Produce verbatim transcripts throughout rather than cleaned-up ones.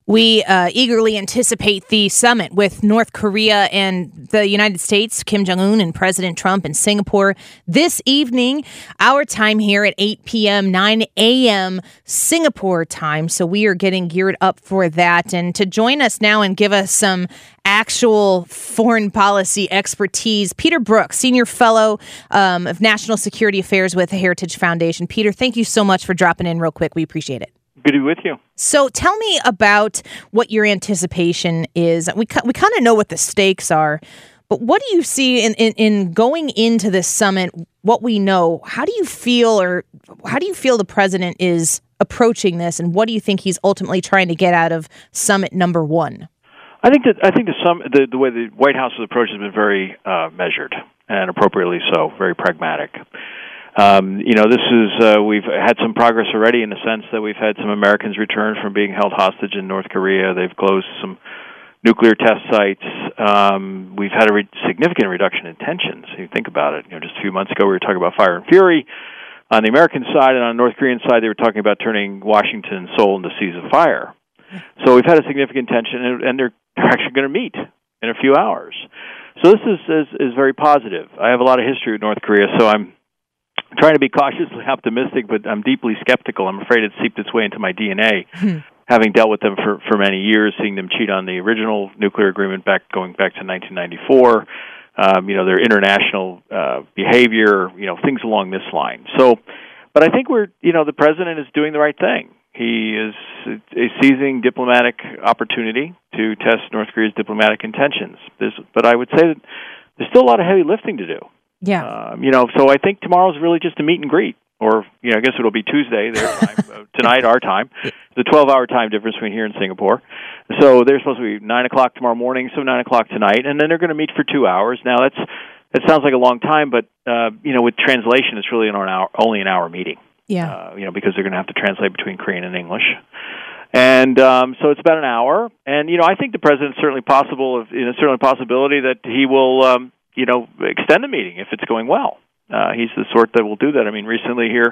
We uh, eagerly anticipate the summit with North Korea and the United States, Kim Jong-un and President Trump in Singapore this evening, our time here at eight p.m., nine a.m. Singapore time. So we are getting geared up for that. And to join us now and give us some actual foreign policy expertise, Peter Brooks, Senior Fellow um, of National Security Affairs with the Heritage Foundation. Peter, thank you so much for dropping in real quick. We appreciate it. Good to be with you. So tell me about what your anticipation is. We we kind of know what the stakes are, but what do you see in, in, in going into this summit, what we know? How do you feel or how do you feel the president is approaching this, and what do you think he's ultimately trying to get out of summit number one? I think that I think the, sum, the, the way the White House's approach has been very uh, measured and appropriately so, very pragmatic. Um, you know, this is, uh, we've had some progress already in the sense that we've had some Americans return from being held hostage in North Korea. They've closed some nuclear test sites. Um, we've had a re- significant reduction in tensions. If you think about it, you know, just a few months ago we were talking about fire and fury on the American side, and on the North Korean side they were talking about turning Washington and Seoul into seas of fire. So we've had a significant tension, and, and they're, they're actually going to meet in a few hours. So this is, is, is very positive. I have a lot of history with North Korea, so I'm trying to be cautiously optimistic, but I'm deeply skeptical. I'm afraid it's seeped its way into my D N A, hmm. having dealt with them for, for many years, seeing them cheat on the original nuclear agreement back going back to nineteen ninety-four. Um, you know, their international uh, behavior, you know, things along this line. So, but I think we're, you know, the president is doing the right thing. He is, is seizing diplomatic opportunity to test North Korea's diplomatic intentions. There's, but I would say that there's still a lot of heavy lifting to do. Yeah. Um, you know, so I think tomorrow's really just a meet and greet, or, you know, I guess it'll be Tuesday, their time, uh, tonight, our time. The twelve-hour time difference between here and Singapore. So they're supposed to be nine o'clock tomorrow morning, so nine o'clock tonight, and then they're going to meet for two hours. Now, that's that sounds like a long time, but, uh, you know, with translation, it's really an hour, only an hour meeting. Yeah. Uh, you know, because they're going to have to translate between Korean and English. And um, so it's about an hour. And, you know, I think the president's certainly possible, of, you know, certainly a possibility that he will, um, you know, extend the meeting if it's going well. Uh, he's the sort that will do that. I mean, recently here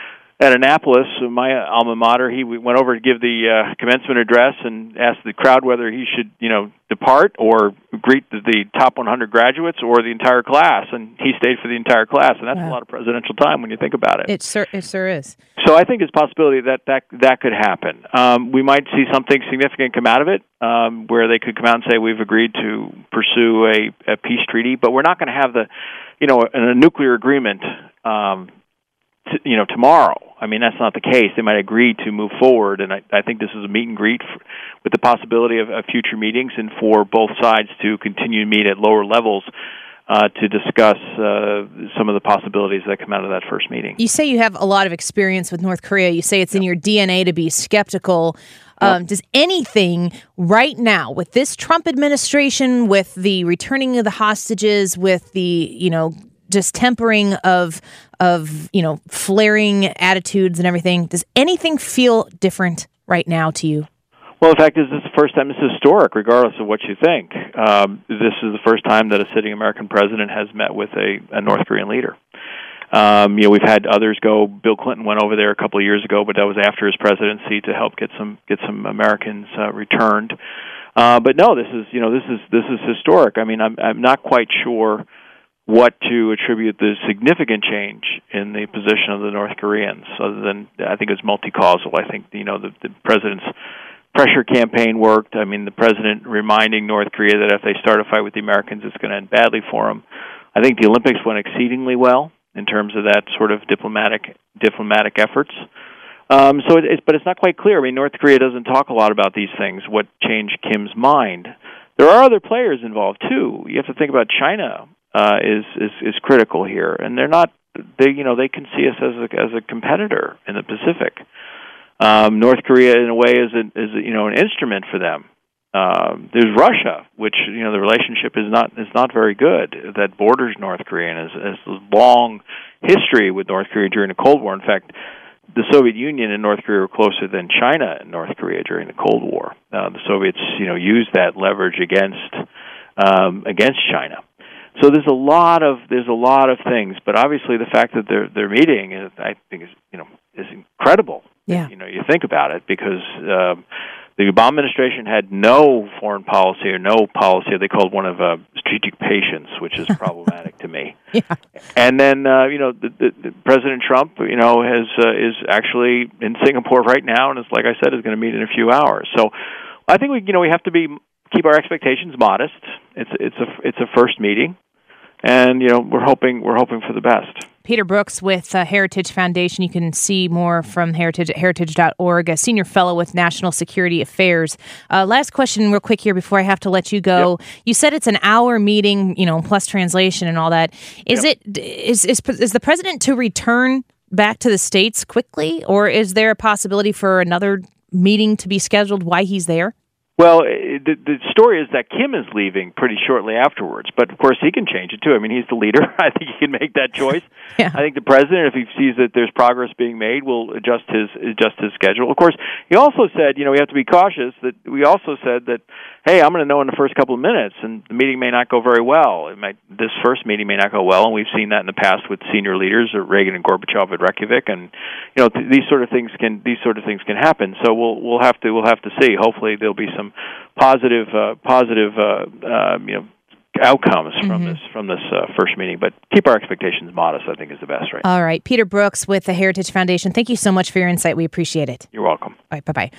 at Annapolis, my alma mater, he went over to give the uh, commencement address and asked the crowd whether he should, you know, depart or greet the, the top one hundred graduates or the entire class, and he stayed for the entire class, and that's wow. a lot of presidential time when you think about it. It sure, it sure is. So I think it's a possibility that that, that could happen. Um, we might see something significant come out of it, um, where they could come out and say, we've agreed to pursue a, a peace treaty, but we're not going to have the, you know, a, a nuclear agreement um To, you know, tomorrow. I mean, that's not the case. They might agree to move forward, and I, I think this is a meet and greet for, with the possibility of, of future meetings and for both sides to continue to meet at lower levels uh, to discuss uh, some of the possibilities that come out of that first meeting. You say you have a lot of experience with North Korea. You say it's in your D N A to be skeptical. Um, does anything right now, with this Trump administration, with the returning of the hostages, with the, you know, just tempering of, of you know, flaring attitudes and everything, does anything feel different right now to you? Well, in fact, this is the first time. This is historic, regardless of what you think. Um, this is the first time that a sitting American president has met with a, a North Korean leader. Um, you know, we've had others go. Bill Clinton went over there a couple of years ago, but that was after his presidency to help get some get some Americans uh, returned. Uh, but no, this is you know this is this is historic. I mean, I'm I'm not quite sure what to attribute the significant change in the position of the North Koreans, other than I think it's multi-causal. I think, you know, the, the president's pressure campaign worked. I mean, the president reminding North Korea that if they start a fight with the Americans, it's going to end badly for them. I think the Olympics went exceedingly well in terms of that sort of diplomatic diplomatic efforts. Um, so, it, it's, but it's not quite clear. I mean, North Korea doesn't talk a lot about these things. What changed Kim's mind? There are other players involved too. You have to think about China. Uh, is, is is critical here, and they're not. They you know they can see us as a as a competitor in the Pacific. Um, North Korea, in a way, is a, is a, you know an instrument for them. Um, there's Russia, which you know the relationship is not is not very good. That borders North Korea and has, has a long history with North Korea during the Cold War. In fact, the Soviet Union and North Korea were closer than China and North Korea during the Cold War. Uh, the Soviets you know used that leverage against um, against China. So there's a lot of there's a lot of things, but obviously the fact that they're they're meeting, is, I think, is you know is incredible. Yeah. You know, you think about it because um, The Obama administration had no foreign policy or no policy. They called one of uh, strategic patience, which is problematic to me. Yeah. And then, uh, you know, the, the, the President Trump, you know, has uh, is actually in Singapore right now, and is, like I said, is going to meet in a few hours. So I think we, you know, we have to be keep our expectations modest. It's it's a it's a first meeting, and you know, we're hoping we're hoping for the best. Peter Brooks with uh, Heritage Foundation. You can see more from Heritage at heritage dot org, a senior fellow with National Security Affairs. Uh, last question real quick here before I have to let you go. Yep. You said it's an hour meeting, you know, plus translation and all that. Is yep. it is, is is the president to return back to the States quickly, or is there a possibility for another meeting to be scheduled while he's there? Well, the, the story is that Kim is leaving pretty shortly afterwards, but of course he can change it too. I mean, he's the leader. I think he can make that choice. Yeah. I think the president, if he sees that there's progress being made, will adjust his adjust his schedule. Of course, he also said, you know, we have to be cautious. That we also said that, hey, I'm going to know in the first couple of minutes, and the meeting may not go very well. It might this first meeting may not go well, and we've seen that in the past with senior leaders, or Reagan and Gorbachev at Reykjavik, and you know, th- these sort of things can these sort of things can happen. So we'll we'll have to we'll have to see. Hopefully, there'll be some positive, uh, positive, uh, uh, you know, outcomes from mm-hmm. this from this uh, first meeting. But keep our expectations modest, I think, is the best. Right. All right, Peter Brooks with the Heritage Foundation. Thank you so much for your insight. We appreciate it. You're welcome. All right. Bye bye.